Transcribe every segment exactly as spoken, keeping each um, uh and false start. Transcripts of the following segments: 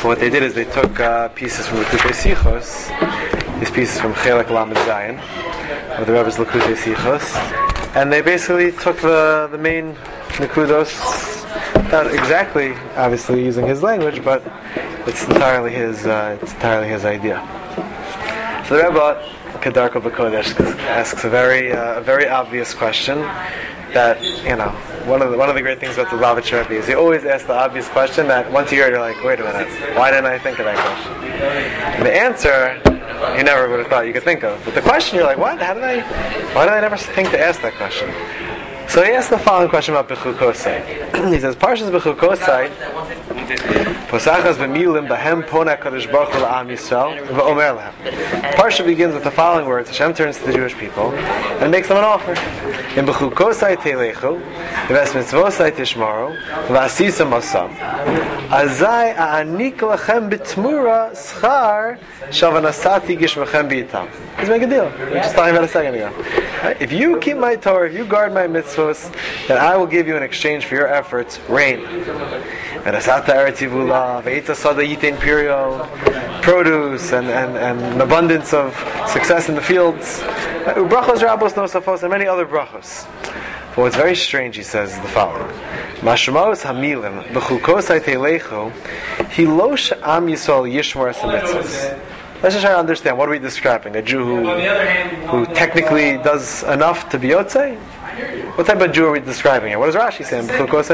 what they did is they took uh, pieces from Likutei Sichos, these pieces from Chelek Lamed Zayin, of the Rebbe's Likutei Sichos, and they basically took the the main Nekudos, not exactly, obviously using his language, but it's entirely his uh, it's entirely his idea. So the Rebbe, Kedarko B'Kodesh, asks a very uh, a very obvious question that, you know, one of the one of the great things about the Lubavitcher Rebbe is he always asks the obvious question that once you hear it, you're like, wait a minute, why didn't I think of that question? And the answer you never would have thought you could think of. But the question, you're like, what? How did I? Why did I never think to ask that question? So he asked the following question about Bechukosai. He says, Parshas Bechukosai, Posachas b'milim b'hem pona kadosh baruch hu la'am Yisrael v'omer lehem. Parsha begins with the following words. Hashem turns to the Jewish people and makes them an offer. In Bechukosai teilechu, v'es mitzvosai tishmaru, v'asisa masam, azai a'anik lachem b'tmura schar shavanasati gishmechem b'itam. Let's make a deal. We were just talking about a second ago. Right? If you keep my Torah, if you guard my mitzvos, then I will give you in exchange for your efforts rain. Produce and, and, and an abundance of success in the fields. Brachos rabos nosafos and many other brachos. But what's very strange, he says, is the following. Mashmaos hamilim b'chukosai teilechu hilosh am Yisrael yishmor es mitzvos. Let's just try to understand, what are we describing? A Jew who, who technically does enough to be yotzei? What type of Jew are we describing here? What does Rashi say?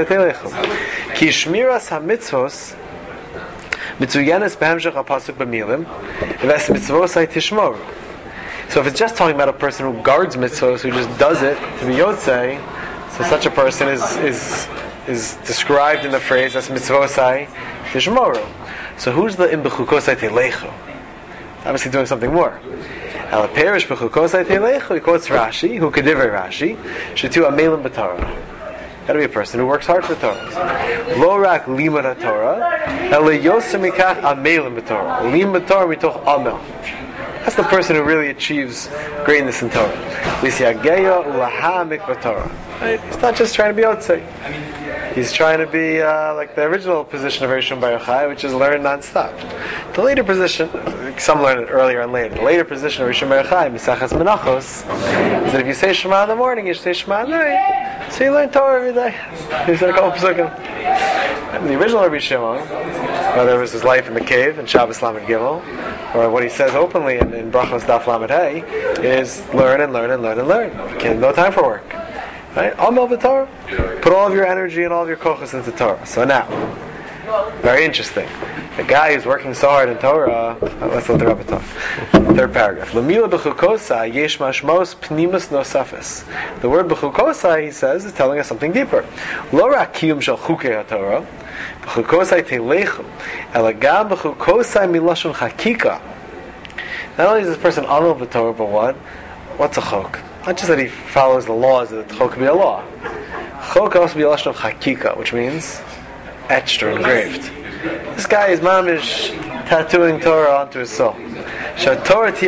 Ki shmiras ha-mitzvos mitzuyenes behemshech ha-pasuk b'milim v'es mitzvosai tishmoru. So if it's just talking about a person who guards mitzvos, who just does it to be yotzei, so such a person is is is described in the phrase as mitzvosai tishmoru. So who's the im b'chukosai teilechu? Obviously doing something more. Al perish b'chukosai teilechu, he quotes Rashi, who kedivrei Rashi, shetu amelim b'Torah. Got to be a person who works hard for Torah. Lo rak limud haTorah, ele yosem mikach amelim b'Torah. Lim b'Torah mitoch amel. That's the person who really achieves greatness in Torah. Lisyageya ulahamik b'Torah. He's not just trying to be yotzei. He's trying to be uh, like the original position of Rishon Bar Yochai, which is learn non-stop. The later position, some learn it earlier and later, the later position of Rishon Bar Yochai, Misachas Menachos, is that if you say Shema in the morning, you say Shema at night, so you learn Torah every day. He said a couple pesukim. The original Rabbi Shimon, whether it was his life in the cave in Shabbos Lamed Gimel, or what he says openly in, in Brachos Daf Lamed Hey, is learn and learn and learn and learn. Can't, no time for work. Right? Amel v'Torah. Put all of your energy and all of your kochos into Torah. So now, very interesting. The guy who's working so hard in Torah, let's let the Rebbe talk. Third paragraph. L'mila b'chukosai yesh mashmos pnimus nosafes. The word b'chukosai, he says, is telling us something deeper. Lo rak kiyum shel chukei haTorah, b'chukosai teilechu, ela gam b'chukosai milashon chakika. Not only is this person amel v'Torah, but what? What's a chok? Not just that he follows the laws, that chok can be a law. Chok can also be a lashon of hakika, which means etched or engraved. This guy is mamish tattooing Torah onto his soul. That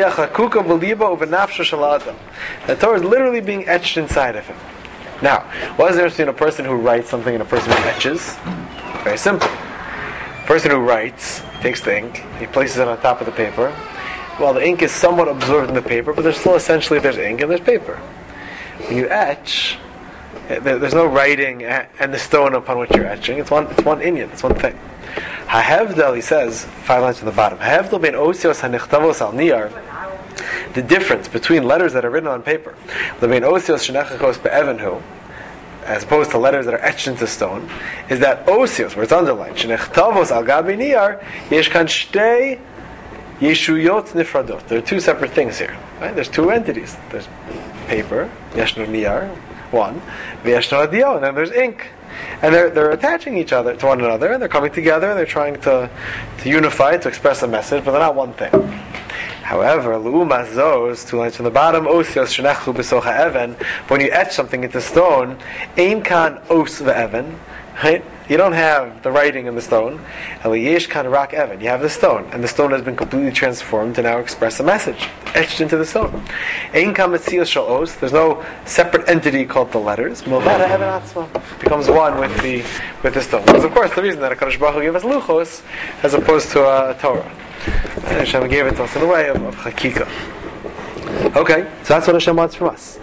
Torah is literally being etched inside of him. Now, what is the difference between a person who writes something and a person who etches? Very simple. A person who writes takes the ink, he places it on top of the paper. Well, the ink is somewhat absorbed in the paper, but there's still essentially there's ink and there's paper. When you etch, there's no writing and the stone upon which you're etching. It's one. It's one inyan. It's one thing. Hahevdel, he says, five lines from the bottom. Hahevdel ben osios hanichtavos al niyar. The difference between letters that are written on paper, lebein osios shenechachos be'evenhu, as opposed to letters that are etched into stone, is that osios, where it's underlined, shenechtavos al gabi niyar, yesh kan shtei Yeshuyot nifradot. There are two separate things here. Right? There's two entities. There's paper, yeshno niyar, one, v'yeshno adiyo, and then there's ink. And they're they're attaching each other to one another, and they're coming together, and they're trying to to unify, to express a message, but they're not one thing. However, l'umas zos, two lines from the bottom, osios shenechu b'soch ha'even, when you etch something into stone, ein kan os ve'even, right? You don't have the writing in the stone. Eliyesh kan rak evan. You have the stone, and the stone has been completely transformed to now express a message etched into the stone. Ein kam metzius shel os. There's no separate entity called the letters. Milvada evan atzma becomes one with the with the stone. Because of course the reason that HaKadosh Baruch Hu gave us luchos as opposed to a Torah. And Hashem gave it to us in the way of, of Chakika. Okay, so that's what Hashem wants from us.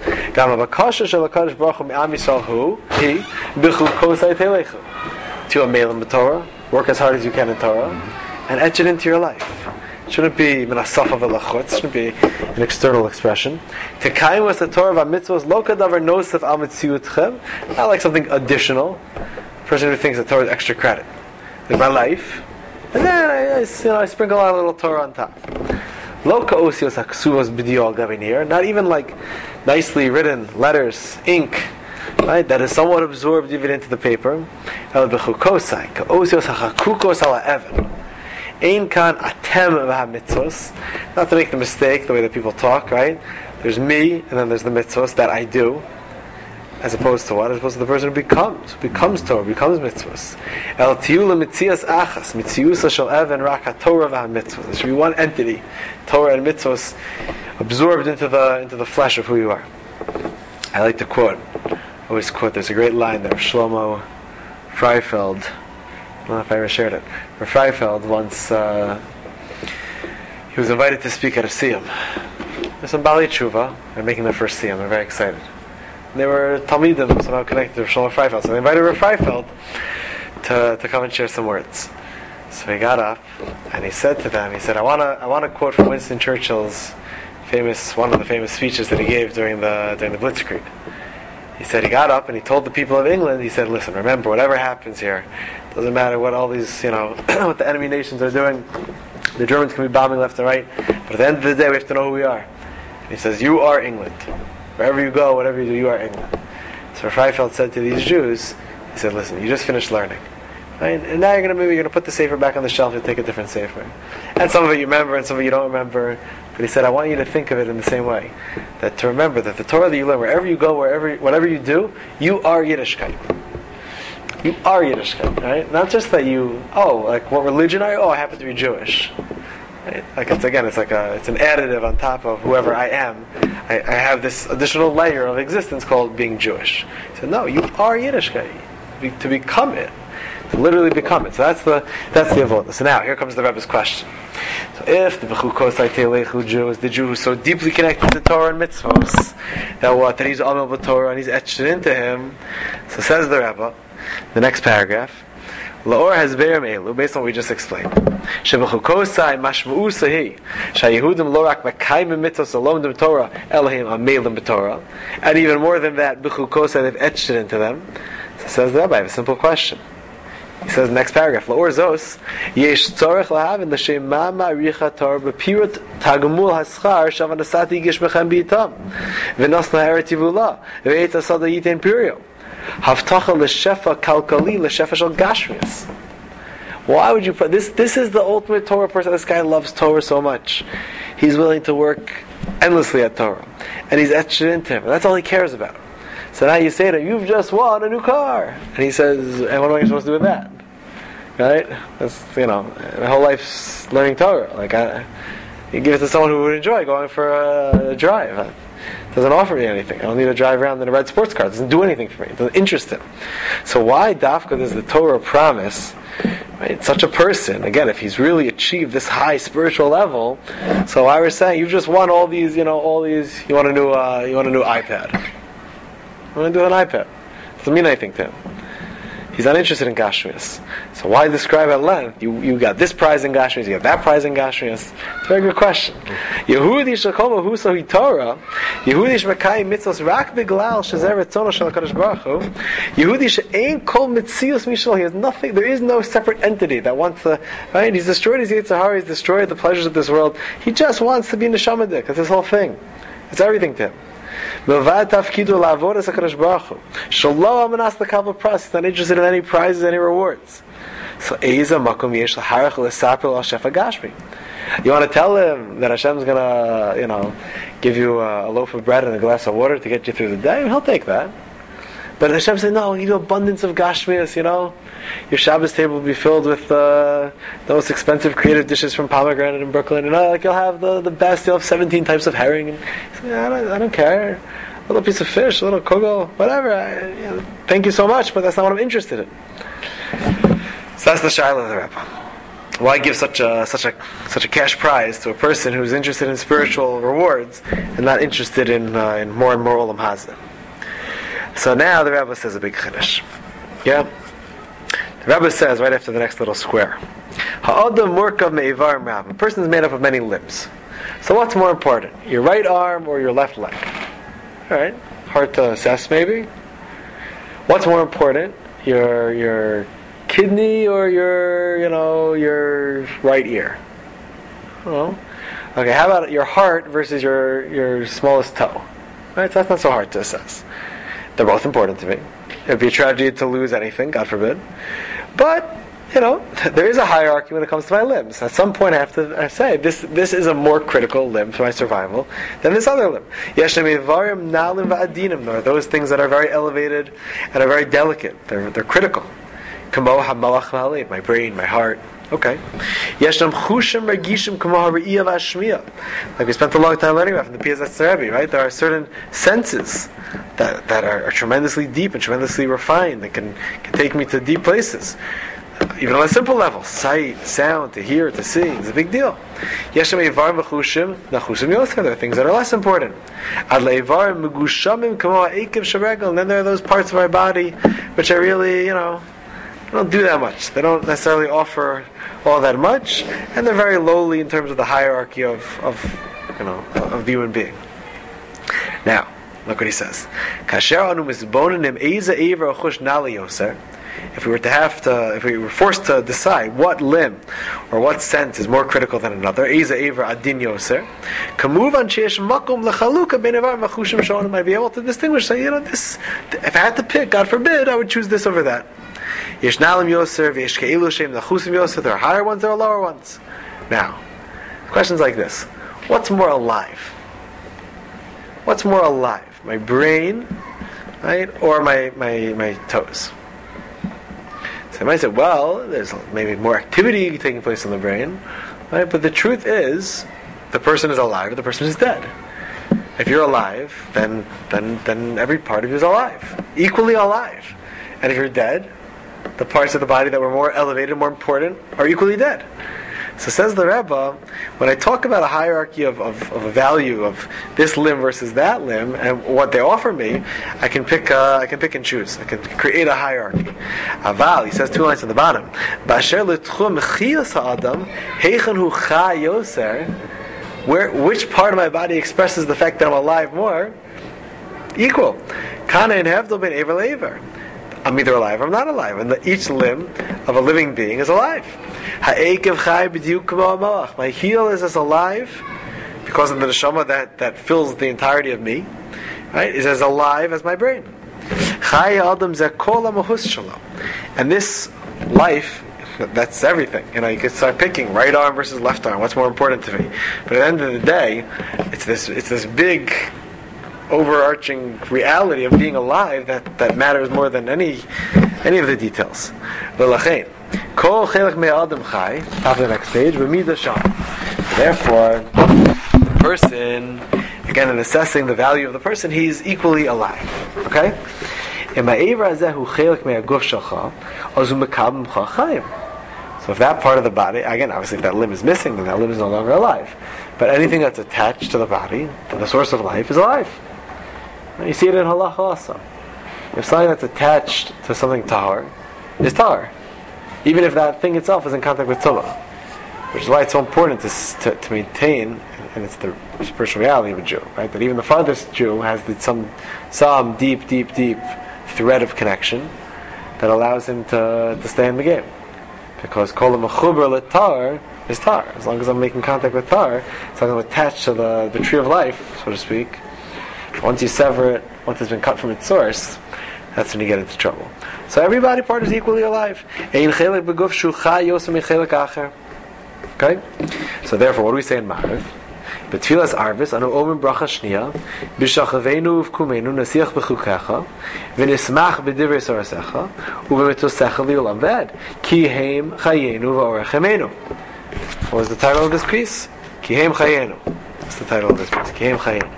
To a mail in Torah, work as hard as you can in Torah, and etch it into your life. It shouldn't be minasaf v'lachutz. It shouldn't be an external expression. To kaim was the Torah v'mitzvos lo kadavar nosef al mitziutchem. Not like something additional. A person who thinks that Torah is extra credit. Like my life, and then I, I, you know, I sprinkle out a little Torah on top. Lo ka'osios haksuvos b'diol gavin here. Not even like nicely written letters, ink, right? That is somewhat absorbed even into the paper. El b'chukosai ka'osios hachakukos ala evan. Ein kan atem v'hamitzvos. Not to make the mistake the way that people talk, right? There's me, and then there's the mitzvos that I do. As opposed to what? As opposed to the person who becomes, who becomes Torah, becomes mitzvahs. El tiyula mitzias achas, mitziusa shel even rak haTorah v'hamitzvahs. There should be one entity, Torah and mitzvahs, absorbed into the into the flesh of who you are. I like to quote, I always quote. There's a great line there of Shlomo Freifeld. I don't know if I ever shared it. Where Freifeld once uh, he was invited to speak at a siyum. There's some Bali Tshuva. They're making their first siyum. They're very excited. They were Talmidim, somehow connected to Shlomo Freifeld. So they invited Rav Freifeld to, to come and share some words. So he got up and he said to them, he said, I want to I want to quote from Winston Churchill's famous, one of the famous speeches that he gave during the during the Blitzkrieg. He said he got up and he told the people of England, he said, listen, remember, whatever happens here, doesn't matter what all these, you know, what the enemy nations are doing, the Germans can be bombing left and right, but at the end of the day we have to know who we are. And he says, you are England. Wherever you go, whatever you do, you are England. So Freifeld said to these Jews, he said, listen, you just finished learning. Right? And now you're going to maybe you're going to put the sefer back on the shelf and take a different sefer. And some of it you remember and some of it you don't remember. But he said, I want you to think of it in the same way. That to remember that the Torah that you learn, wherever you go, wherever, whatever you do, you are Yiddishkeit. You are Yiddishkeit, right? Not just that you, oh, like what religion are you? Oh, I happen to be Jewish. Right? Like it's again, it's like a, it's an additive on top of whoever I am. I, I have this additional layer of existence called being Jewish. He said, no, you are Yiddishkeit. Be, to become it, to literally become it. So that's the that's the avodah. So now here comes the Rebbe's question. So if the B'chukosai Teilechu Jew is the Jew who's so deeply connected to Torah and mitzvos, that what that he's Amel B'Torah and he's etched it into him. So says the Rebbe, the next paragraph. Laor has be'er me'elu, based on what we just explained. Shebechukosai mashmu'usahi, shayehudim lo rak makayim mitzvos alomdim Torah, Elohim amelim b'Torah, and even more than that, bechukosai they've etched it into them. So says the Rabbi, I have a simple question. He says next paragraph, Laor zos, yesh tzorech lahavin l'shem mama richa Torah b'pirut tagmul haschar shavanasati gish mechem b'itam, v'nosna heret yivula, v'et asada yitain pirio. Havtacha l'shefa kalkali l'shefa shel gashmias. Why would you put this? This is the ultimate Torah person. This guy loves Torah so much. He's willing to work endlessly at Torah, and he's etched it into him. And that's all he cares about. So now you say to him, "You've just won a new car," and he says, "And what am I supposed to do with that?" Right? That's you know, my whole life's learning Torah. Like I, you give it to someone who would enjoy going for a, a drive. It doesn't offer me anything. I don't need to drive around in a red sports car. It doesn't do anything for me. It doesn't interest him. So why Dafka does the Torah promise, right? Such a person, again, if he's really achieved this high spiritual level, so why we're saying you've just won all these, you know, all these. You want a new, uh, you want a new iPad. I want to do an iPad. Doesn't mean anything to him. He's not interested in Gashmias. So why describe at length? You you got this prize in Gashmias, you got that prize in Gashmias. It's a very good question. Yehudi shekol huso hiTorah. Yehudi shmekai mitzvos rak beglal shezer retzono shel HaKadosh Baruch Hu. Yehudi she'ein kol mitzius mishal. He has nothing. There is no separate entity that wants to. Right? He's destroyed his Yetzer Hara. He's destroyed the pleasures of this world. He just wants to be neshamadik. That's his whole thing. It's everything to him. He's not interested in any prizes, any rewards. So, you want to tell him that Hashem's going to, you know, give you a loaf of bread and a glass of water to get you through the day? He'll take that. But Hashem said, no, I'll give you abundance of Gashmias, you know. Your Shabbos table will be filled with uh, the most expensive creative dishes from Pomegranate in Brooklyn. And uh, like you'll have the, the best, you'll have seventeen types of herring. And said, I, don't, I don't care. A little piece of fish, a little kugel, whatever. I, you know, thank you so much, but that's not what I'm interested in. So that's the Shiloh of the Rebbe. Why give such a such a such a cash prize to a person who's interested in spiritual rewards and not interested in uh, in more and more olam hazeh? So now the Rebbe says a big chiddush. Yeah, the Rebbe says right after the next little square, ha'adam murkav me'ivarim rab. A person is made up of many limbs. So what's more important, your right arm or your left leg? All right, hard to assess maybe. What's more important, your your kidney or your, you know, your right ear? Oh, okay. How about your heart versus your your smallest toe? Right, so that's not so hard to assess. They're both important to me. It'd be a tragedy to lose anything, God forbid. But you know, there is a hierarchy when it comes to my limbs. At some point, I have to I say this this is a more critical limb for my survival than this other limb. Yeshnem nalim va'adinim. There are those things that are very elevated and are very delicate. They're they're critical. Kamo hamalach v'halei, my brain, my heart. Okay. Yeshnam chushim regishim kamo ha're'iyah v'ashmiya. Like we spent a long time learning about from the Piaseczner Rebbe, right? There are certain senses that that are, are tremendously deep and tremendously refined that can can take me to deep places. Even on a simple level, sight, sound, to hear, to see, is a big deal. Yeshem eivarim v'chushim, nachushim yoser. There are things that are less important. Ad leivarim megushamim kamo ha'ekev sharegel. And then there are those parts of our body which are really, you know, they don't do that much. They don't necessarily offer all that much, and they're very lowly in terms of the hierarchy of, of you know, of the human being. Now, look what he says. Kasher anu misbonenim eiza eiver achush nali yoser. If we were to have to, if we were forced to decide what limb or what sense is more critical than another, Eiza Ever Adin Yoser, Kamuvan Sheesh Makum Lechaluka Benevar Machushim Shonim, I'd be able to distinguish, say, you know, this, if I had to pick, God forbid, I would choose this over that. Yesh Nalim Yoser, Vesh Keilu Shem Nachusim Yoser, there are higher ones, there are lower ones. Now, questions like this. What's more alive? What's more alive? My brain, right, or my, my, my toes? So I might say, well, there's maybe more activity taking place in the brain, right? But the truth is, the person is alive or the person is dead. If you're alive, then then then every part of you is alive, equally alive. And if you're dead, the parts of the body that were more elevated, more important, are equally dead. So says the Rebbe, when I talk about a hierarchy of, of, of a value of this limb versus that limb and what they offer me, I can pick uh, I can pick and choose. I can create a hierarchy. Aval, he says two lines at the bottom. Ba'asher l'tchum chiyas ha'adam heichen hu cha yoser, where which part of my body expresses the fact that I'm alive more? Equal. Kana in hevdol ben ever lever. I'm either alive or I'm not alive, and the, each limb of a living being is alive. My heel is as alive because of the neshama that, that fills the entirety of me, right? Is as alive as my brain. And this life, that's everything. You know, you could start picking right arm versus left arm. What's more important to me? But at the end of the day, it's this it's this big overarching reality of being alive that, that matters more than any any of the details. Kol chelek me'adam chai. Top of the next page. Therefore, the person, again, in assessing the value of the person, he's equally alive. Okay. So if that part of the body, again, obviously, if that limb is missing, then that limb is no longer alive. But anything that's attached to the body, to the source of life, is alive. You see it in halacha also. If something that's attached to something tahor is tahor, even if that thing itself is in contact with tumah, which is why it's so important to, to, to maintain, and it's the spiritual reality of a Jew, right? That even the farthest Jew has the, some some deep, deep, deep thread of connection that allows him to, to stay in the game, because kol mechuber letar is tar. As long as I'm making contact with tar, as long as I'm attached to the, the tree of life, so to speak. Once you sever it, once it's been cut from its source, that's when you get into trouble. So every body part is equally alive. Okay? So therefore, what do we say in Ma'ariv? Betfilas arvis anu omen bracha shnia b'shachavenu uvkumenu nasiach b'chukecha v'nismach b'divrei sorasecha uv'metosecha li'olam ved ki heim chayenu v'orechemenu. What was the title of this piece? Ki heim chayenu. That's the title of this piece. Ki heim chayenu.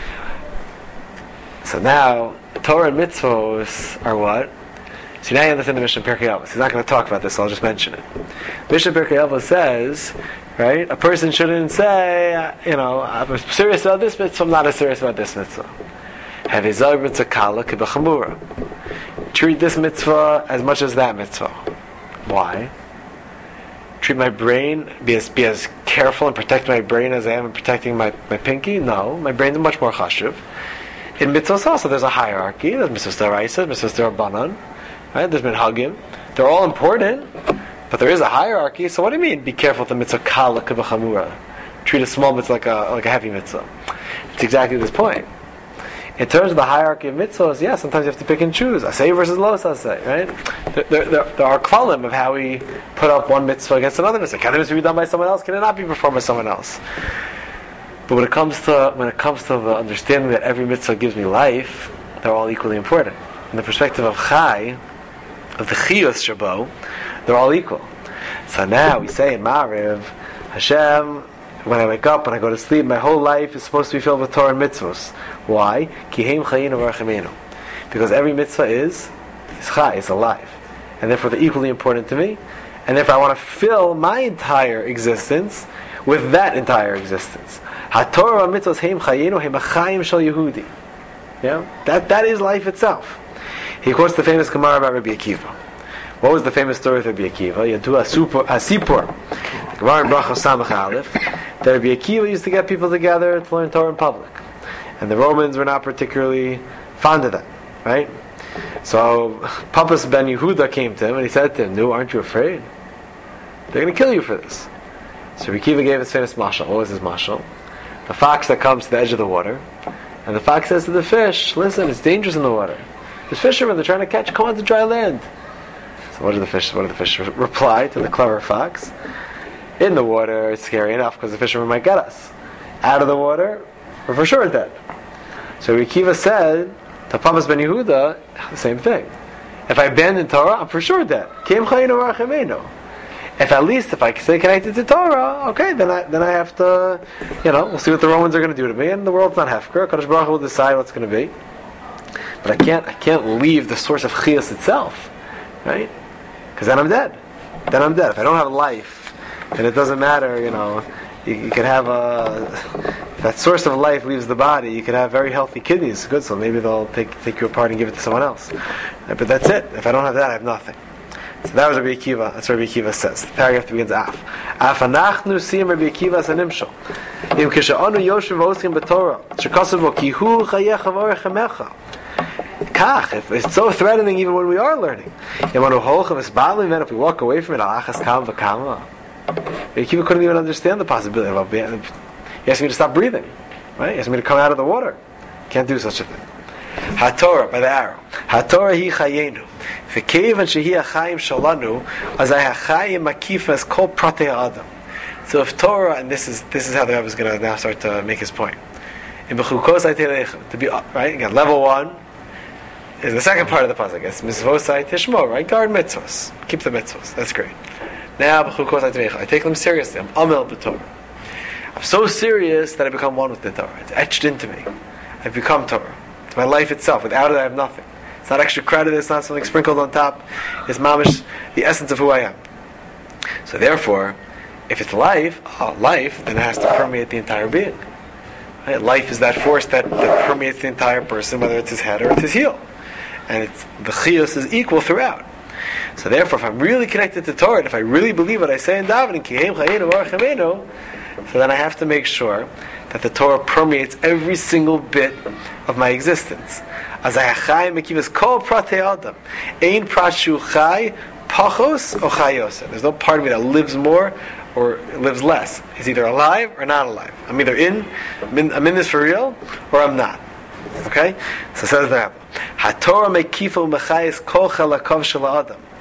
So now Torah and mitzvos are what? So now you understand the Mishnah Pirkei Avos. He's not going to talk about this, so I'll just mention it. Mishnah Pirkei Avos says, right, a person shouldn't say, you know, I'm serious about this mitzvah, I'm not as serious about this mitzvah. Have a zog mitzvah kala kibachamura. Treat this mitzvah as much as that mitzvah. Why? Treat my brain, be as, be as careful and protect my brain as I am in protecting my, my pinky? No, my brain is much more chashuv. In mitzvahs also, there's a hierarchy. There's mitzvahs d'oraisa, mitzvahs d'rabbanan. Right? There's minhagim. They're all important, but there is a hierarchy. So what do you mean? Be careful with the mitzvah kala k'v'chamura. Treat a small mitzvah like a like a heavy mitzvah. It's exactly this point. In terms of the hierarchy of mitzvahs, yeah, sometimes you have to pick and choose. Asay versus lo asay, right? There, there, there, there are klalim of how we put up one mitzvah against another mitzvah. Can the mitzvah be done by someone else? Can it not be performed by someone else? But when it comes to when it comes to the understanding that every mitzvah gives me life, they're all equally important. In the perspective of chai, of the chiyus shabo, they're all equal. So now we say in Ma'ariv, Hashem, when I wake up, when I go to sleep, my whole life is supposed to be filled with Torah and mitzvahs. Why? Ki heim chayinu v'rachemenu. Because every mitzvah is is chai, is alive, and therefore they're equally important to me. And therefore I want to fill my entire existence with that entire existence. HaTorah mitzvahs heim chayinu heim achayim shel Yehudi. Yeah, that that is life itself. He quotes the famous Gemara about Rabbi Akiva. What was the famous story of Rabbi Akiva? Yadu Asipur. The Gemara in Bracha Samach Aleph. That Rabbi Akiva used to get people together to learn Torah in public, and the Romans were not particularly fond of that, right? So Papas ben Yehuda came to him and he said to him, "No, aren't you afraid? They're going to kill you for this." So Rabbi Akiva gave his famous mashal. What was his mashal? The fox that comes to the edge of the water, and the fox says to the fish, "Listen, it's dangerous in the water. The fishermen, they're trying to catch, come on to dry land." So what did the fish, what did the fish reply to the clever fox? In the water, it's scary enough because the fishermen might get us. Out of the water, we're for sure dead. So Rabbi Akiva said to Papas ben Yehuda, the same thing. If I abandon Torah, I'm for sure dead. If at least, if I stay connected to Torah, okay, then I then I have to, you know, we'll see what the Romans are going to do to me, and the world's not hefker. Kadosh Baruch Hu will decide what's going to be. But I can't, I can't leave the source of chiyus itself, right? Because then I'm dead. Then I'm dead. If I don't have life, then it doesn't matter, you know. You, you can have a, if that source of life leaves the body, you can have very healthy kidneys. Good, so maybe they'll take take you apart and give it to someone else. But that's it. If I don't have that, I have nothing. So that was Rabbi Akiva. That's what Rabbi Akiva says. The paragraph begins af. Af anachnu sim Rabbi Akiva sanimshal. Im kisha'anu yoshev v'oskim b'Torah. Shekasav bo ki hu chayecha v'orechemecha. Kach, if it's so threatening even when we are learning. Yamanu holchem es ba'alim, then if we walk away from it, alachas kam v'kama. Rabbi Akiva couldn't even understand the possibility of being. He asked me to stop breathing. Right? He asked me to come out of the water. Can't do such a thing. HaTorah, by the arrow. HaTorah hi chayenu. V'keivan shehi achayim shalanu, azay hachayim makifas kol pratei adam. So if Torah, and this is this is how the Rebbe is going to now start to make his point. In b'chukos aytelechem, to be right again. Level one is the second part of the pasuk. It's mitzvosai tishmo, right? Guard mitzvos, keep the mitzvos. That's great. Now b'chukos aytelechem, I take them seriously. I'm amel b'Torah. I'm so serious that I become one with the Torah. It's etched into me. I've become Torah. It's my life itself. Without it, I have nothing. It's not extra credit. It's not something sprinkled on top. It's mamish, the essence of who I am. So therefore, if it's life, oh, life, then it has to permeate the entire being. Right? Life is that force that, that permeates the entire person, whether it's his head or it's his heel. And it's, the chiyus is equal throughout. So therefore, if I'm really connected to Torah, if I really believe what I say in davening, kihem chayenu v'archemenu, so then I have to make sure that the Torah permeates every single bit of my existence. As I achai mekivas kol pratei adam, ein prat shu chai pachos or chayos. There's no part of me that lives more or lives less. It's either alive or not alive. I'm either in, I'm in, I'm in this for real, or I'm not. Okay? So says the Rebbe, HaTorah mekifo mechayis kol chalakav shel adam.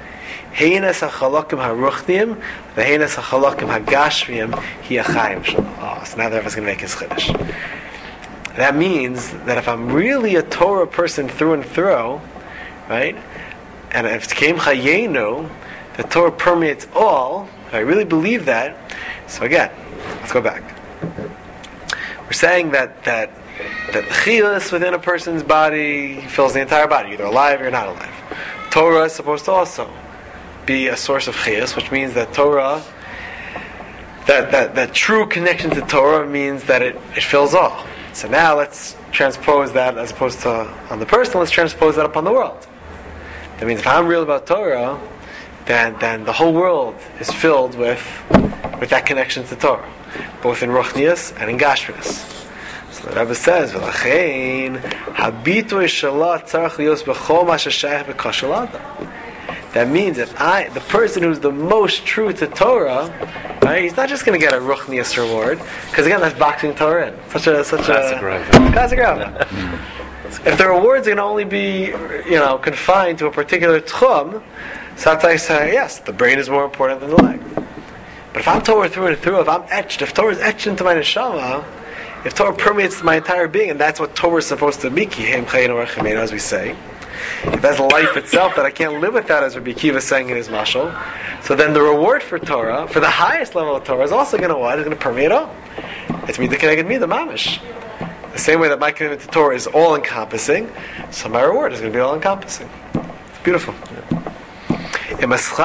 Heinas hachalakim haruchnim, the heinas hachalakim hagashmiyim hi achayim shalom. Oh, so now the Rebbe is going to make his chiddush. That means that if I'm really a Torah person through and through, right, and if it came chayenu, the Torah permeates all, if I really believe that, so again, let's go back. We're saying that that that chiyus within a person's body fills the entire body, either alive or not alive. Torah is supposed to also be a source of chiyus, which means that Torah, that, that, that true connection to Torah means that it, it fills all. So now let's transpose that, as opposed to on the person, let's transpose that upon the world. That means if I'm real about Torah, then then the whole world is filled with with that connection to Torah, both in Ruchnius and in Gashmius. So the Rebbe says, "V'lachein habitui shalah tzarich lios b'chol ma sheshayach b'kashel adam." That means that I, the person who's the most true to Torah, right, he's not just going to get a Ruchnius reward, because again, that's boxing Torah in. Such a such classic a classic Rebbe. If the rewards are going to only be, you know, confined to a particular tchum, so that's I say, yes, the brain is more important than the leg. But if I'm Torah through and through, if I'm etched, if Torah is etched into my neshama, if Torah permeates my entire being, and that's what Torah is supposed to be, kihem chayinu archimenu, as we say, if that's life itself, that I can't live without, as Rabbi Akiva is saying in his mashal, so then the reward for Torah, for the highest level of Torah, is also going to what? It's going to permeate all. It's me, the connected me, the mamish. The same way that my commitment to Torah is all-encompassing, so my reward is going to be all-encompassing. It's beautiful. If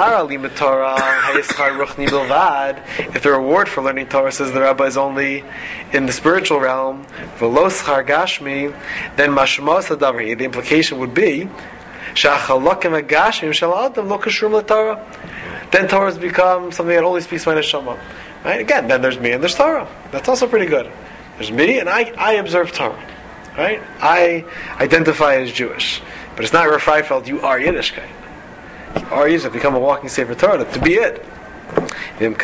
the reward for learning Torah, says the Rebbe, is only in the spiritual realm, then the implication would be then Torah has become something that only speaks my neshama. Right? Again, then there's me and there's Torah. That's also pretty good. There's me and I, I observe Torah. Right? I identify as Jewish. But it's not Rav Freifeld, you are Yiddishkeit. You are Yiddish, become a walking Sefer Torah, to be it. And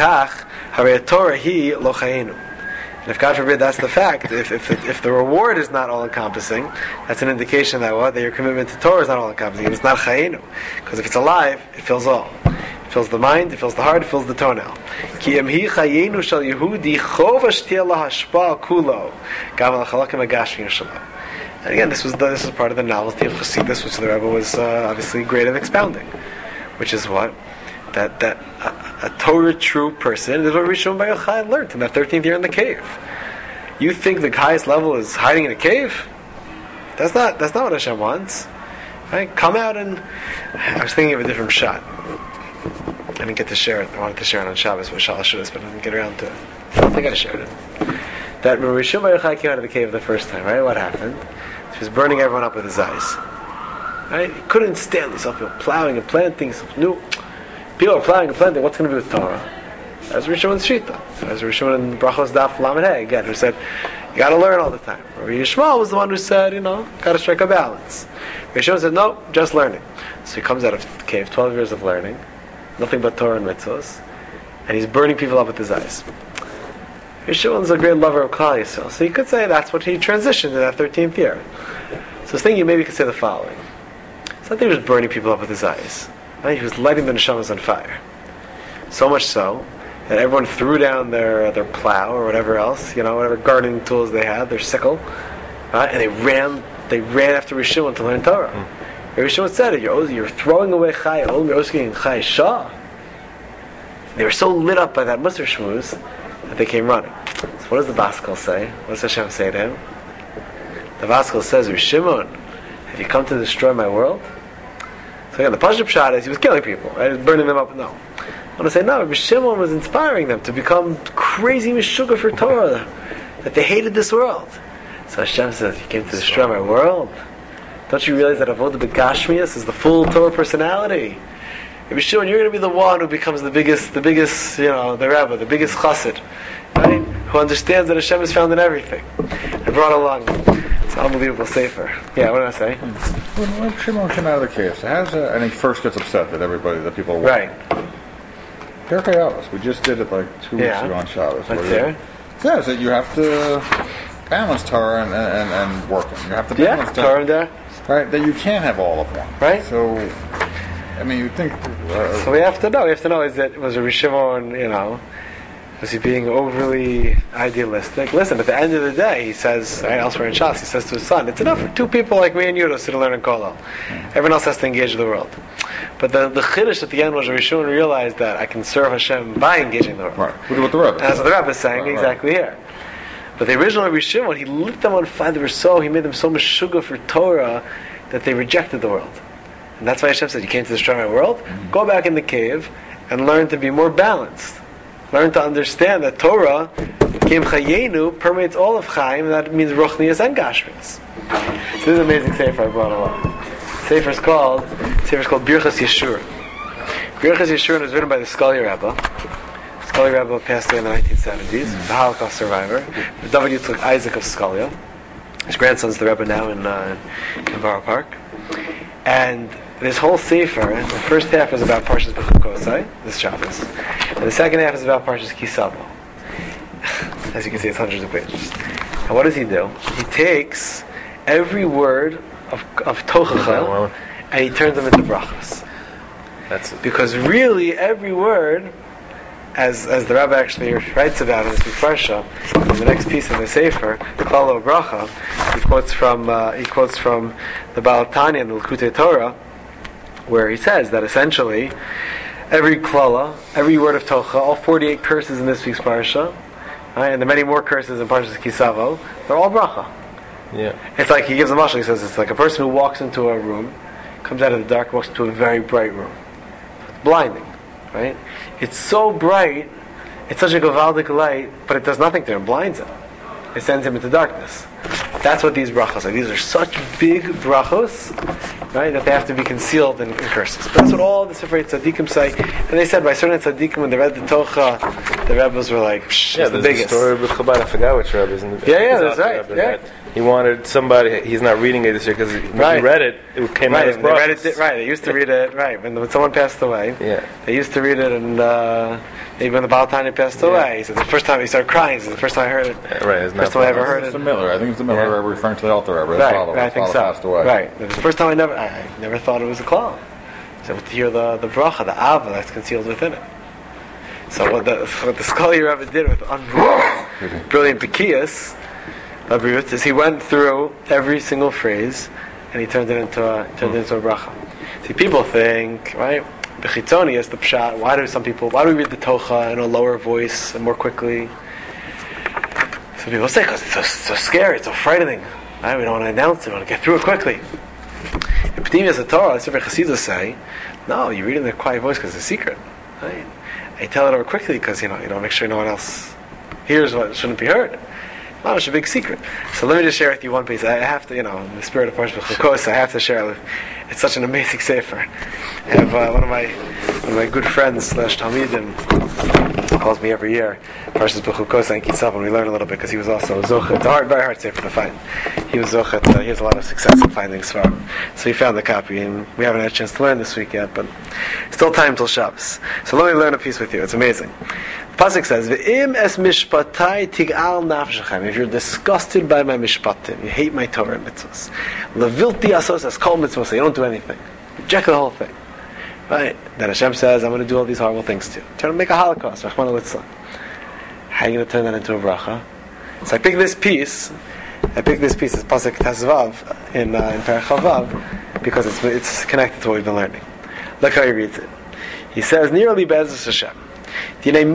if God forbid that's the fact, if if, if the reward is not all-encompassing, that's an indication that what? That your commitment to Torah is not all-encompassing, and it's not chayenu. Because if it's alive, it fills all. It fills the mind, it fills the heart, it fills the toenail. And again, this was the, this is part of the novelty of Chassidus, which the Rebbe was uh, obviously great at expounding, which is what that that a, a Torah true person is what Rishon Bar Yochai learned in that thirteenth year in the cave. You think the highest level is hiding in a cave? That's not that's not what Hashem wants. Right? Come out and I was thinking of a different shot. I didn't get to share it. I wanted to share it on Shabbos with Shalosh Shudas, but I didn't get around to it. I don't think I shared it. That when Rishon Bar Yochai came out of the cave the first time, right? What happened? He was burning everyone up with his eyes. Right? He couldn't stand this. People plowing and planting. New people are plowing and planting. What's going to be with Torah? As Rishonim Shita, as Rishonim in Brachos Daf Lamed Hey again, who said you got to learn all the time. Rabbi Yishmael was the one who said, you know, got to strike a balance. Rishonim said, no, just learning. So he comes out of the cave, twelve years of learning, nothing but Torah and mitzvahs, and he's burning people up with his eyes. Rishonim a great lover of Klal Yisrael, so you could say that's what he transitioned in that thirteenth year. So I was thinking you maybe could say the following. It's not that he was burning people up with his eyes. Right? He was lighting the neshamas on fire. So much so that everyone threw down their their plow or whatever else, you know, whatever gardening tools they had, their sickle, right? And they ran they ran after Rishon to learn Torah. Mm. Rishon said, you're, you're throwing away Chai, you're osking Chai Shah. They were so lit up by that Musar Shmuz that they came running. So what does the Baskel say? What does Hashem say to him? The Baskel says, Shimon, have you come to destroy my world? So again, the Pashup Pshat is he was killing people, right? He was burning them up. No. I want to say, no, Shimon was inspiring them to become crazy Meshuggah for Torah, that they hated this world. So Hashem says, you came to destroy my world? Don't you realize that Avodah B'Gashmias is the full Torah personality? If Shimon, you're going to be the one who becomes the biggest, the biggest, you know, the Rebbe, the biggest Chassid, right? Who understands that Hashem is found in everything. And brought along. It's an unbelievable sefer. Yeah, what did I say? When, when Shimon came out of the cave, so how's uh, and he first gets upset that everybody, that people are right. Pirkei Avos. We just did it like two weeks yeah. ago on Shabbos. Let's hear it. It says that you have to balance Torah and, and, and working. You have to balance yeah, Torah and there. Right, that you can't have all of one. Right. So I mean, you think. Uh, So we have to know. We have to know: is that was Rabbi Shimon, you know, was he being overly idealistic? Listen, at the end of the day, he says, right, elsewhere in Shas, he says to his son, "It's enough for two people like me and you to sit and learn in Kollel. Everyone else has to engage the world." But the the chiddush at the end was Rabbi Shimon realized that I can serve Hashem by engaging the world. right. What about the Rebbe? And that's what the Rebbe is saying Right, right. exactly here. But the original Rabbi Shimon, he lit them on fire. They were so, he made them so much sugar for Torah that they rejected the world. And that's why Hashem said, you came to destroy my world? Mm-hmm. Go back in the cave and learn to be more balanced. Learn to understand that Torah, Kim Chayenu, permeates all of Chaim, and that means Ruchnias and Gashmias. So this is an amazing sefer I brought along. Sefer is called, sefer is called Birchas Yeshurun. Birchas Yeshurun was written by the Scully Rebbe. Scully Rebbe passed away in the nineteen seventies, the Holocaust survivor. David Yitzchak Isaac of Scully. His grandson's the Rebbe now in, uh, in Borough Park. And this whole sefer, the first half is about Parshas Bechukosai, this Shabbos, and the second half is about Parshas Kisavo. As you can see, it's hundreds of pages. And what does he do? He takes every word of of Tochacha and he turns them into brachos. That's Because really, every word, as as the Rebbe actually writes about in his Parsha, in the next piece in the Sefer, Klalo Bracha, he quotes from uh, he quotes from the Baal Tanya in the Likutei Torah, where he says that essentially every klala, every word of Tocha, all forty-eight curses in this week's Parsha, right, and the many more curses in Parshas Kisavo, they're all bracha. yeah. It's like he gives a mashal. He says it's like a person who walks into a room, comes out of the dark, walks into a very bright room. It's blinding, right? It's so bright, it's such a gavaldic light, but it does nothing to him, blinds him. It sends him into darkness. That's what these brachos are. These are such big brachos, right, that they have to be concealed in, in curses. But that's what all the Sefer Tzaddikim say. And they said by certain Tzaddikim, when they read the Tocha, the Rebbes were like, Psh, Yeah, it's the there's biggest. a story with Chabad. I forgot which Rebbe is in the Yeah, yeah, it's that's out right, there, yeah. that He wanted somebody. He's not reading it this year because when Right. he read it, it came Right, out as and they read brachos. it, right, they used to read it, right, when, when someone passed away, Yeah. they used to read it, and uh, maybe when the Baal Tanya passed Yeah. away, he said, the first time he started crying, he said, the first time I heard it, Yeah, right, it's first not time I ever brachos. heard It's it. the Miller. I think it's the Miller Yeah. Rebbe referring to the Alter Rebbe. His Right, father, right, I his think father so. passed away. Right, the first time I never, I, I never thought it was a klal. So to hear the, the bracha, the ava that's concealed within it. So what the what the Scully Rebbe did with unbelievable, brilliant Bekias, Abriut, is he went through every single phrase and he turned it into a turned it into a bracha. See, people think, right? Bechitzoni is the pshat. Why do some people? Why do we read the Tocha in a lower voice and more quickly? Some people say because it's so, so scary, it's so frightening. Right? We don't want to announce it. We want to get through it quickly. In P'timias HaTorah, the Sefer Chasidus say, no, you read it in a quiet voice because it's a secret. Right? I tell it over quickly because you know you know make sure no one else hears what shouldn't be heard. No, it's a big secret. So let me just share with you one piece. I have to, you know, in the spirit of Parshas Bechukos, I have to share it with. It's such an amazing sefer. I have uh, one of my one of my good friends slash Talmidim calls me every year Parshas Bechukos and Kisaf, and we learn a little bit because he was also zochet. It's a hard, very hard sefer to find. He was zochet. Uh, he has a lot of success in finding svarim. So he found the copy, and we haven't had a chance to learn this week yet, but still time till Shabbos. So let me learn a piece with you. It's amazing. Pasuk says, "V'im es mishpatai tig'al nafshechem." If you're disgusted by my mishpatim, you hate my Torah and mitzvahs. Levilti asos as kol mitzvahs. You don't do anything. Reject the whole thing. Right? Then Hashem says, "I'm going to do all these horrible things to you. Try to make a holocaust." Rachmana litzlan. How are you going to turn that into a bracha? So I pick this piece. I pick this piece. It's pasuk Tazvav in uh, in Perach Chavav because it's it's connected to what we've been learning. Look how he reads it. He says, "Nearly be'ezus Hashem." Again,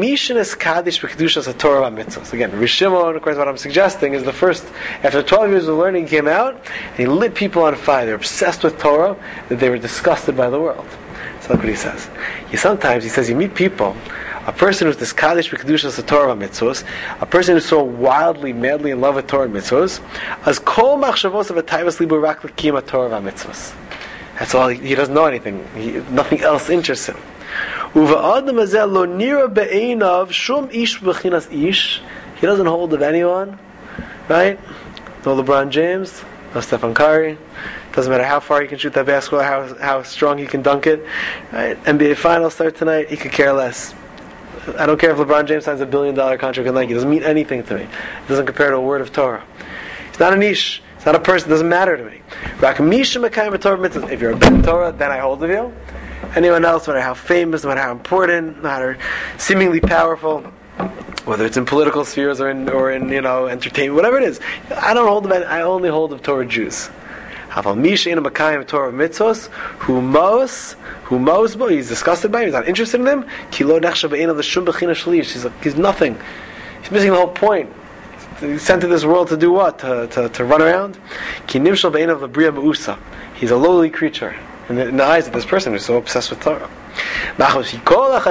Rishimon, of course, what I'm suggesting is the first, after twelve years of learning, he came out and he lit people on fire. They were obsessed with Torah, that they were disgusted by the world. So look what he says. He sometimes, he says, you meet people, a person who's this Kaddish B'Kedushas Torah mitzvos, a person who's so wildly, madly in love with Torah mitzvos, as kol machshavos of a taivas libu rak l'kiyama Torah mitzvos. That's all, he, he doesn't know anything. He, nothing else interests him. Uva'adam hazeh lo nira be'einav shum ish b'chinas ish. He doesn't hold of anyone, right? No LeBron James, no Stephen Curry. Doesn't matter how far he can shoot that basketball, how how strong he can dunk it. Right? N B A Finals start tonight. He could care less. I don't care if LeBron James signs a billion dollar contract with Nike. It doesn't mean anything to me. It doesn't compare to a word of Torah. It's not a niche. It's not a person. It doesn't matter to me. If you're a Ben Torah, then I hold of you. anyone else, no matter how famous, no matter how important, no matter seemingly powerful, whether it's in political spheres or in or in you know entertainment, whatever it is. I don't hold of it. I only hold of Torah Jews. Haval Misha in a Makayim Torah mitzvos who most who most he's disgusted by him. He's not interested in them. Kilo nechsha be'in of the shum bechina shlish. He's like, he's nothing. He's missing the whole point. He's sent to this world to do what? To to, to run around. Ki nimshal be'in of the bria meusa. He's a lowly creature in the, in the eyes of this person who's so obsessed with Torah. Because this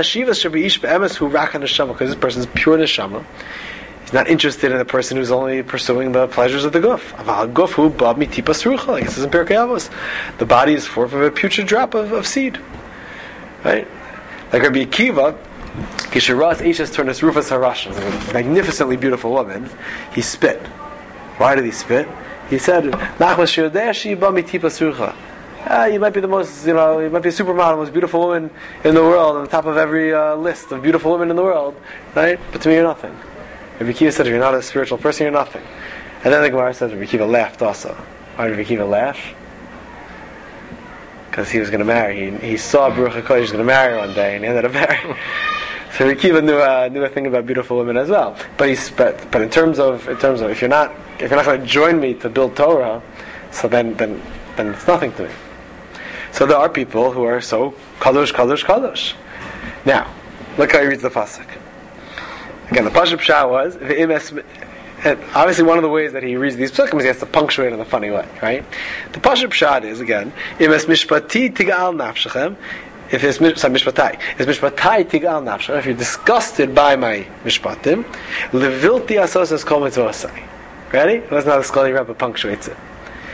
person is pure neshama. He's not interested in a person who's only pursuing the pleasures of the guf. Like it says in Pirkei Avos, the body is formed from a putrid drop of, of seed. Right? Like Rabbi Akiva, Kisharas Eishes Turnus Rufus Harash, a magnificently beautiful woman, he spit. Why did he spit? He said, Uh, you might be the most, you know, you might be a supermodel, most beautiful woman in the world, on the top of every uh, list of beautiful women in the world, right? But to me, you're nothing. Rabbi Akiva said, if you're not a spiritual person, you're nothing. And then the Gemara says, Rabbi Akiva laughed also. Why did Rabbi Akiva laugh? Because he was going to marry. He, he saw Baruch HaKodesh was going to marry one day, and he ended up marrying. So Rabbi Akiva knew, uh, knew a thing about beautiful women as well. But he's, but, but in terms of, in terms of, if you're not, if you're not going to join me to build Torah, so then, then, then it's nothing to me. So there are people who are so kadosh, kadosh, kadosh. Now, look how he reads the pasuk. Again, the pasuk pshat was, and obviously one of the ways that he reads these psukim is he has to punctuate in a funny way, right? The pasuk pshat is again, imes mishpati tigal nafshechem. If it's mishpatai, it's mishpatai tigal nafshechem. If you're disgusted by my mishpatim, levilti asos es kol mitzvosai. Ready? That's not a Scully Rebbe punctuates it.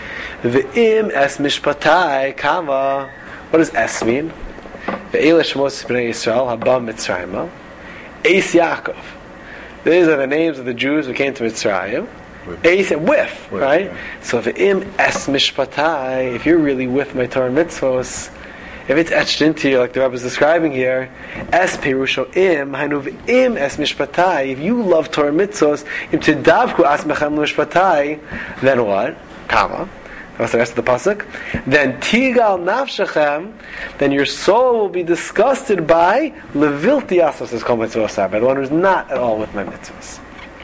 Ve'im es mishpatai kama. What does es mean? Ve'ele shmos b'nei Yisrael haba Mitzrayim. Eis Yaakov. These are the names of the Jews who came to Mitzrayim. Eis with, with, right? Yeah. So ve'im es mishpatai. If you're really with my Torah mitzvos, if it's etched into you like the Rebbe is describing here, es perusho im hainu ve'im es mishpatai. If you love Torah mitzvos, im tidavku asmechem mishpatai, then what? Kama. What's the rest of the pasuk? Then tigal nafshechem, then your soul will be disgusted by levilti asos is called mitzvos, by the one who's not at all with my mitzvos.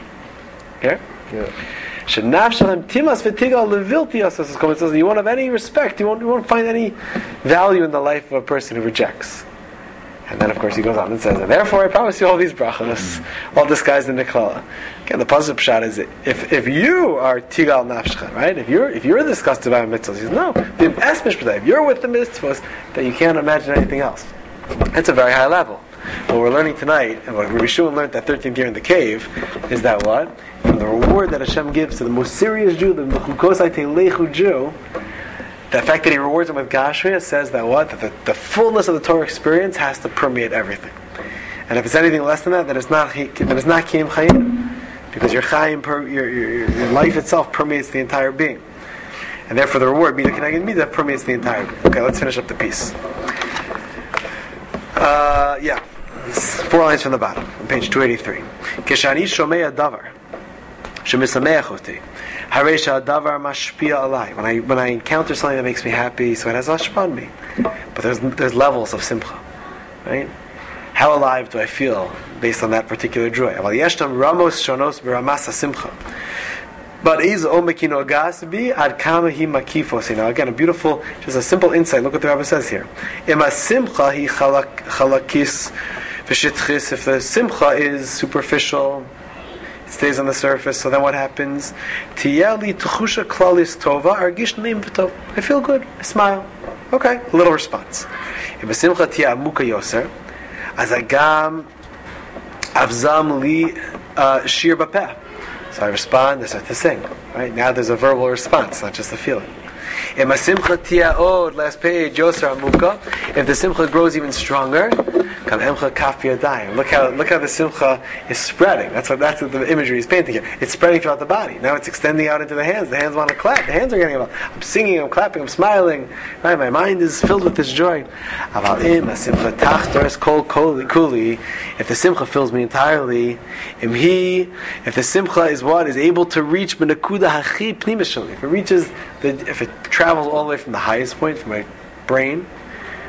Okay? Yeah. Shenafshechem timas v'tigal levilti asos is called mitzvos. You won't have any respect. You won't. You won't find any value in the life of a person who rejects. And then, of course, he goes on and says, and therefore I promise you all these brachos, mm-hmm. all disguised in Niklala. Again, the positive pshat is, if if you are tigal nafshcha, right? If you're if you're disgusted by mitzvahs, he says, no. If you're with the mitzvahs, then you can't imagine anything else. That's a very high level. What we're learning tonight, and what Rabbi Shimon learned that thirteenth year in the cave, is that what? From the reward that Hashem gives to the most serious Jew, the mechukosai telechu Jew, the fact that he rewards him with Gashria says that what? That the, the fullness of the Torah experience has to permeate everything. And if it's anything less than that, then it's not then it's not Kiyum Chayim. Because your Chayim, per, your, your, your life itself permeates the entire being. And therefore the reward, Mida Keneged Mida, permeates the entire being. Okay, let's finish up the piece. Uh, yeah. Four lines from the bottom, on page two eighty-three. Kishani Shomei Adavar. Shemisameach oti. Haresha davar mashpia alai. When I when I encounter something that makes me happy, so it has ashpa on me. But there's there's levels of simcha, right? How alive do I feel based on that particular joy? Well, yeshtam ramos shonos b'ramasa simcha. But is omekino gasbi ad kama hi makifos. You know, again, a beautiful, just a simple insight. Look what the Rebbe says here. Ima simcha hi chalakis v'shitchis. If the simcha is superficial, it stays on the surface. So then what happens? Tiyali tuchusha klalis tova argish neim v'tov. I feel good. I smile. Okay, a little response. Ima simcha tiya amuka yoser. Azagam avzam li shir bapeh. So I respond, I start to sing. Right? Now there's a verbal response, not just a feeling. If the simcha tia'od, last page, Yoser Amuka, if the simcha grows even stronger, kam emcha kaf yadayim. Look how look how the simcha is spreading. That's what that's what the imagery is painting here. It's spreading throughout the body. Now it's extending out into the hands. The hands want to clap. The hands are getting involved. I'm singing, I'm clapping, I'm smiling. Right? My mind is filled with this joy. Avalim simcha tachtares kol kuli. If the simcha fills me entirely, imhi. If the simcha is what is able to reach menakuda hachi pnimishali. If it reaches the, if it travels all the way from the highest point, from my brain,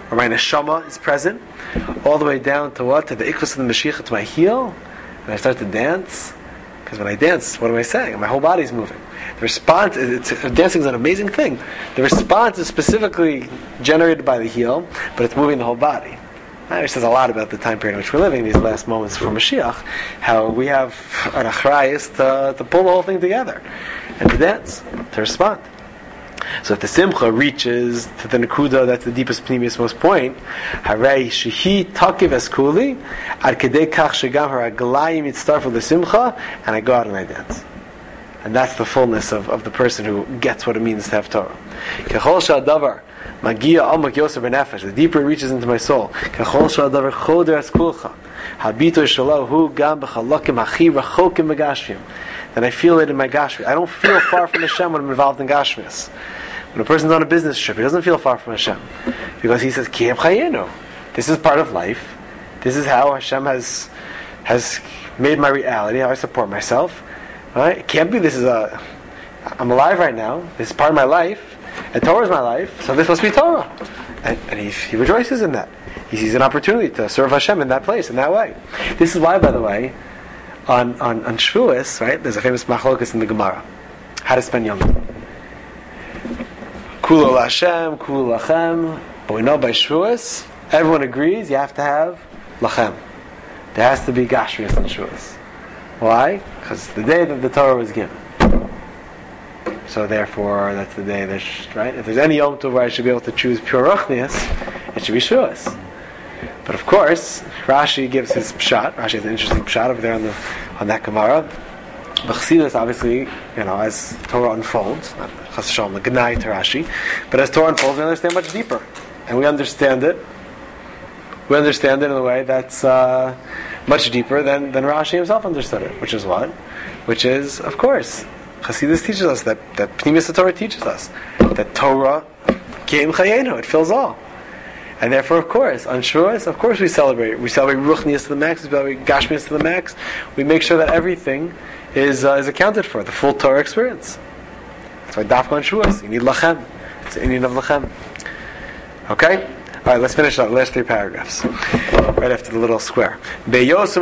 or my neshama is present, all the way down to what? To the ikvus of the Mashiach, to my heel, and I start to dance. Because when I dance, what am I saying? My whole body's moving. The response, it's, dancing is an amazing thing. The response is specifically generated by the heel, but it's moving the whole body. Which says a lot about the time period in which we're living, these last moments for Mashiach, how we have an achrayus to, to pull the whole thing together, and to dance, to respond. So if the simcha reaches to the nekuda, that's the deepest, pneumiest, most point, harei shehi takiv eskuli, ad kedei kach shegam haraglayim yitztarfu l'simcha, and I go out and I dance. And that's the fullness of, of the person who gets what it means to have Torah. Kechol sha'adavar magia amak yoser b'nefesh, the deeper it reaches into my soul. Kechol sha'adavar choder eskulcha, habito shalo hu gam b'chalakim hachi rachokim b'gashmim. Then I feel it in my gashmi. I don't feel far from Hashem when I'm involved in gashmis. When a person's on a business trip, he doesn't feel far from Hashem, because he says, Kiyem chayenu. This is part of life. This is how Hashem has has made my reality, how I support myself. Right? It can't be this is a... I'm alive right now. This is part of my life. And Torah is my life. So this must be Torah. And, and he, he rejoices in that. He sees an opportunity to serve Hashem in that place, in that way. This is why, by the way, on, on, on Shavuos, right, there's a famous machlokas in the Gemara. How to spend Yom Tov. Kulo Hashem, Kulo Lachem. But we know by Shavuos, everyone agrees you have to have Lachem. There has to be Gashmias on Shavuos. Why? Because it's the day that the Torah was given. So therefore, that's the day there's, right? If there's any Yom Tov where I should be able to choose pure Ruchnias, it should be Shavuos. But of course, Rashi gives his pshat. Rashi has an interesting pshat over there on the on that Gemara. But Chassidus, obviously, you know, as Torah unfolds, not Chas Shalom, the Gnai to Rashi, but as Torah unfolds, we understand much deeper, and we understand it. We understand it in a way that's uh, much deeper than, than Rashi himself understood it. Which is what? Which is, of course, Chassidus teaches us that that Pnimis Torah teaches us that Torah Kiyem Chayenu, it fills all. And therefore, of course, on Shavuos, of course we celebrate. We celebrate Ruchnias to the max, we celebrate Gashmias to the max. We make sure that everything is uh, is accounted for, the full Torah experience. That's why Dafka on Shavuos, you need Lachem. It's the Indian of Lachem. Okay? Alright, let's finish up the last three paragraphs. Right after the little square. So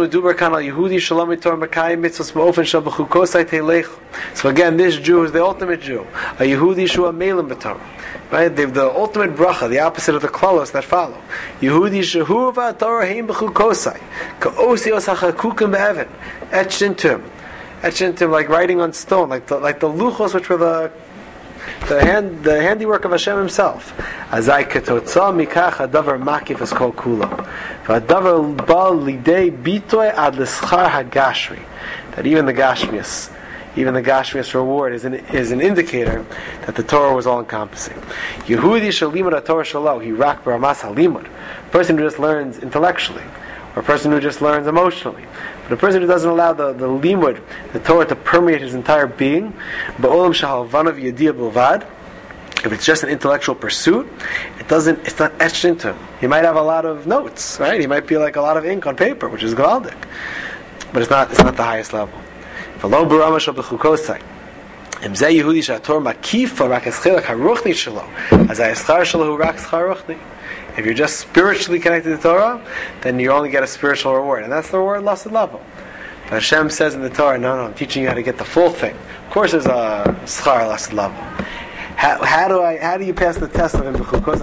again, this Jew is the ultimate Jew. A Yehudi Shua Melim B'Torah. Right? The, the ultimate bracha, the opposite of the klalos that follow. Yehudi Shehuva Torah Heim B'Chukosai. Ka'osios HaChakukim Be'evan. Etched into him. Etched into him like writing on stone, like the, like the luchos, which were the the hand, the handiwork of Hashem Himself. Azai ketotza mikach hadavar makif es kol kulo. V'adavar bal lidei bitoy ad l'schar hagashmi. That even the gashmias, even the gashmias reward is an is an indicator that the Torah was all encompassing. Yehudi shalimud Torah shalo he rak b'ramas halimud. A person who just learns intellectually, or a person who just learns emotionally. But a person who doesn't allow the, the limud, the Torah, to permeate his entire being, ba'olam shahalvanav yediyah bilvad, if it's just an intellectual pursuit, it doesn't, it's not etched into him. He might have a lot of notes, right? He might be like a lot of ink on paper, which is galdik. But it's not, it's not the highest level. V'lo b'rama shal b'chukosai. Imzeh Yehudi sh'ator makifa rak eschilak haruchni shalo, as ha'eschar shalo hu rak eschar ruchni. If you're just spiritually connected to the Torah, then you only get a spiritual reward. And that's the reward lasted level. But Hashem says in the Torah, no, no, I'm teaching you how to get the full thing. Of course there's a schar lasted level. How, how do I? How do you pass the test of in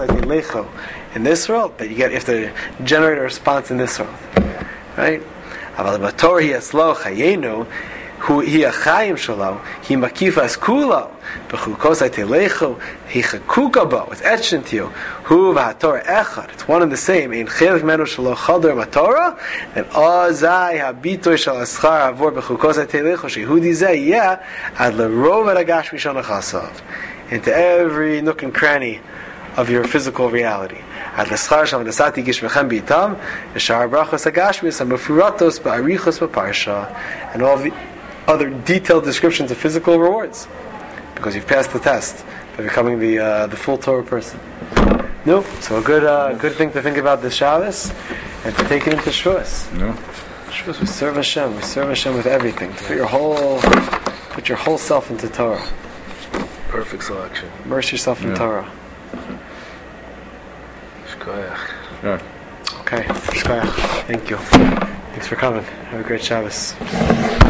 this world? That you get, you have to generate a response in this world. Right? Torah hi aslo chayenu, hu hi achayim shalo, hi makifas kulo, b'chukosai telecho, hi chakuka bo, it's etched into you, hu v'hatorah echad, it's one and the same, ein chelik menu shalo chader matorah, and ozai habitoy shal aschar avor b'chukosai telecho, shehudi zeh yeh, ad lerov eragash mishon achasav, into every nook and cranny of your physical reality. Ad l'schar shal v'nasati gishmechem b'itam, v'shar brachos agashmis, ha-mefuratos ba'arichos ba'parsha, and all the other detailed descriptions of physical rewards, because you've passed the test by becoming the uh, the full Torah person. No, so a good uh, good thing to think about this Shabbos and to take it into Shavuos. No. Shavuos, we serve Hashem. We serve Hashem with everything. To put your whole put your whole self into Torah. Perfect selection. Immerse yourself in Yeah. Torah. Yeah. Okay. Thank you. Thanks for coming. Have a great Shabbos.